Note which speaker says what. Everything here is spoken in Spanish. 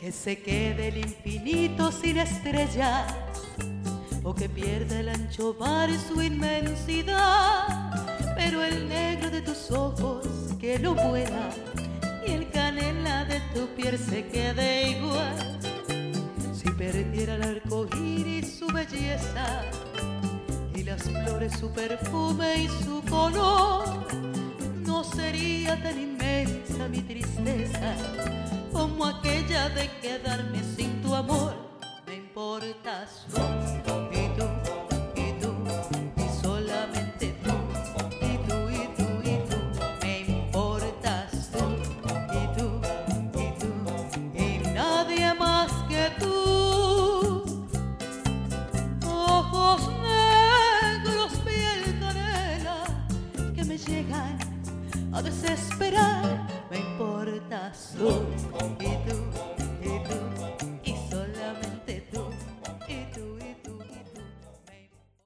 Speaker 1: que se quede el infinito sin estrellas, o que pierda el ancho mar su inmensidad, pero el negro de tus ojos que no muera y el canela de tu piel se quede igual. Si perdiera el arco iris su belleza y las flores su perfume y su color, no sería tan inmensa mi tristeza como aquella de quedarme sin tu amor. Me importas tú, y tú, y tú, y solamente tú, y tú, y tú, y tú. Me importas tú, y tú, y tú, y nadie más que tú. Ojos negros, piel canela, que me llegan a desesperar. Me importas tú,